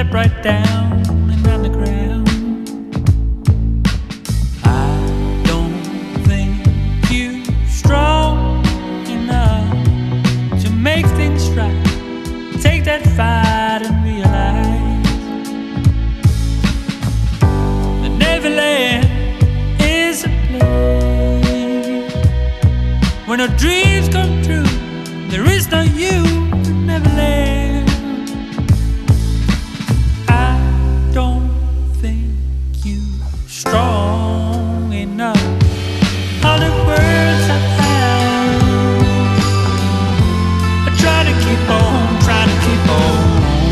step right down and on the ground. I don't think you strong enough to make things right. Take that fight and realize that Neverland is a place when our dreams come true. There is no you in Neverland. I don't think you strong enough. All the words I found, I try to keep on, trying to keep on.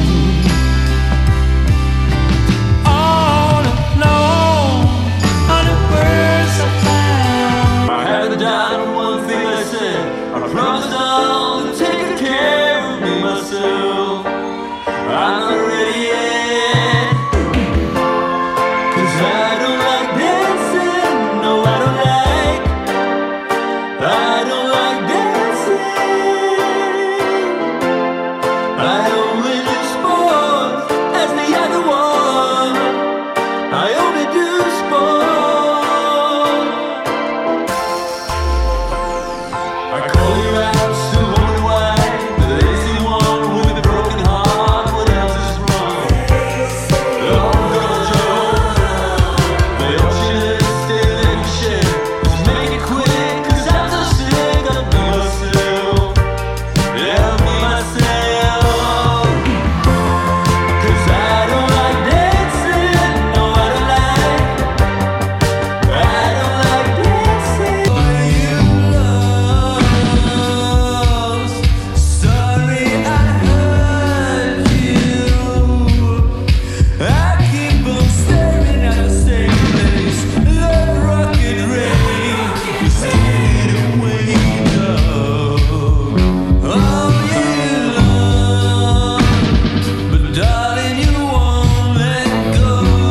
All alone, all the words I found. I haven't done one thing I said. I promised I'll take care of me myself. I'm not ready yet, 'cause I don't like dancing. No, I don't like dancing. I only do sports as the other one. I only do sports. I call you out, still wonder why. The lazy one with a broken heart, what else is wrong? Oh, Joe, the ocean is still in shit. Just make it quick, 'cause I'm so sick of being myself. Yeah, be myself. 'Cause I don't like dancing. No, I don't like dancing. You lost. Sorry I hurt you. I keep on staring at the same place. Love rocket ready. You stayed away now. Oh, you lost. But darling, you won't let go.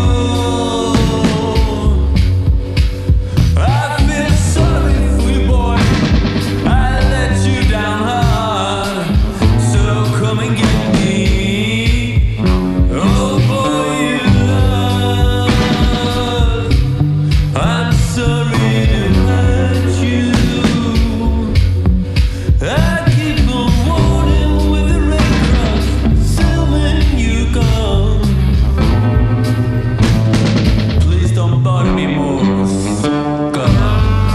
I feel sorry for you, boy. I let you down hard. So come and get me. Oh, boy, you love. I'm sorry to hurt you. I keep on warning with the red cross, still when you gone. Please don't bother me more. Come on.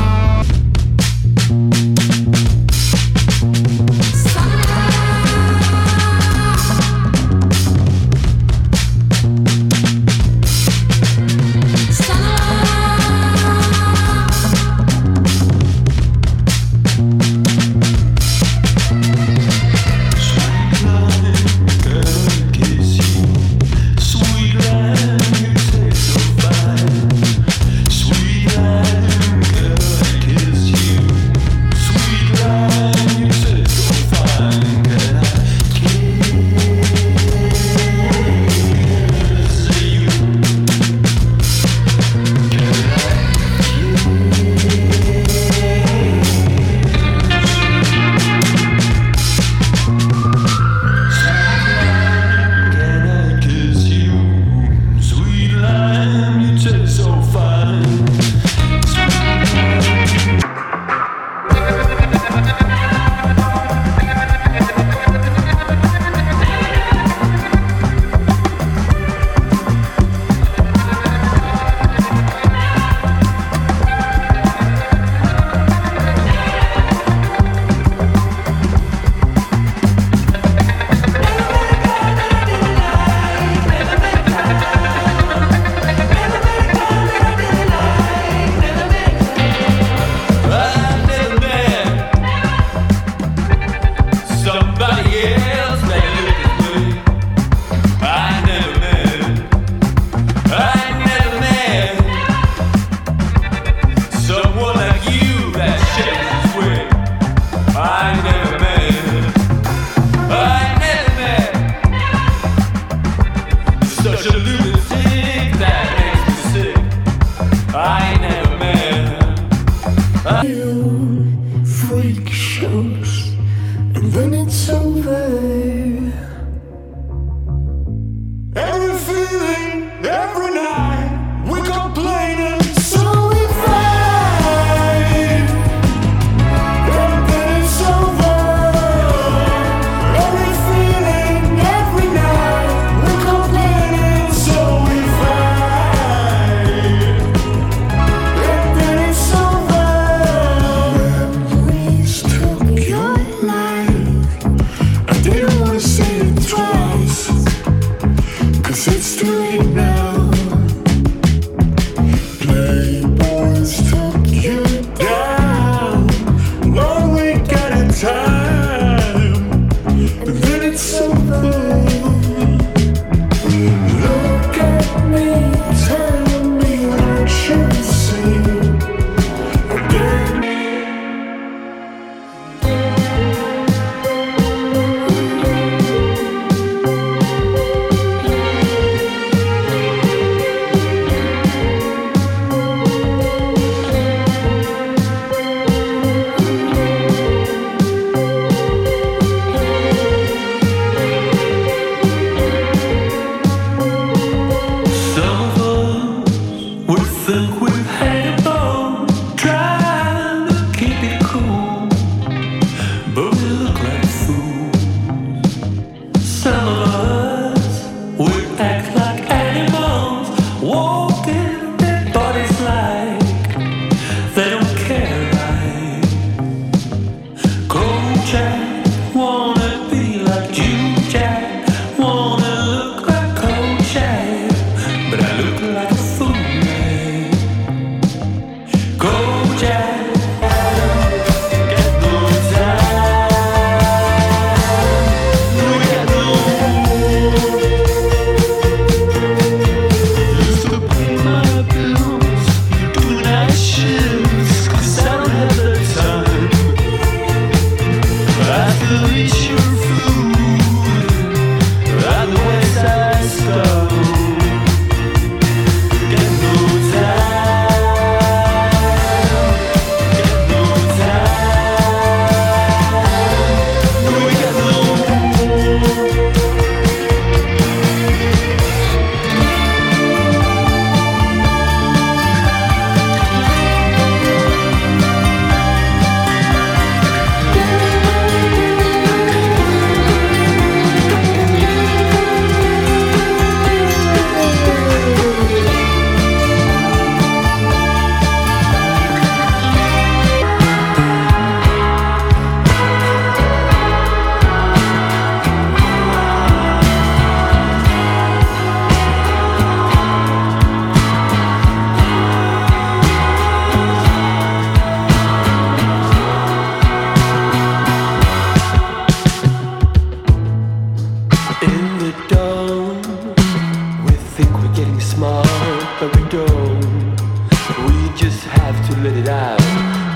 Freak shows, and then it's over. Every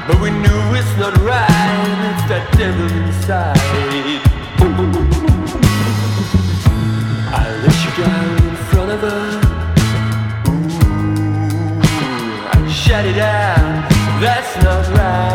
but we knew it's not right. It's that devil inside. I let you down in front of her. Ooh, I shut it out. That's not right.